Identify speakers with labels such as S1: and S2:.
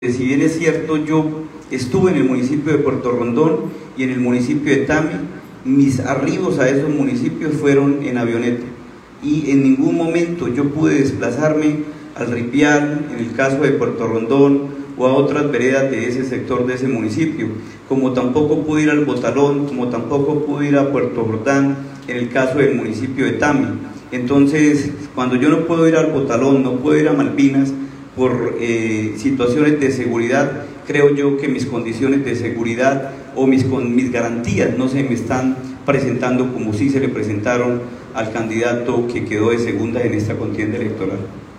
S1: Si bien es cierto, yo estuve en el municipio de Puerto Rondón y en el municipio de Tami, mis arribos a esos municipios fueron en avioneta y en ningún momento yo pude desplazarme al Ripial, en el caso de Puerto Rondón, o a otras veredas de ese sector de ese municipio, como tampoco pude ir al Botalón, como tampoco pude ir a Puerto Jordán, en el caso del municipio de Tami. Entonces, cuando yo no puedo ir al Botalón, no puedo ir a Malvinas, por situaciones de seguridad, creo yo que mis condiciones de seguridad o mis garantías no se me están presentando como sí se le presentaron al candidato que quedó de segunda en esta contienda electoral.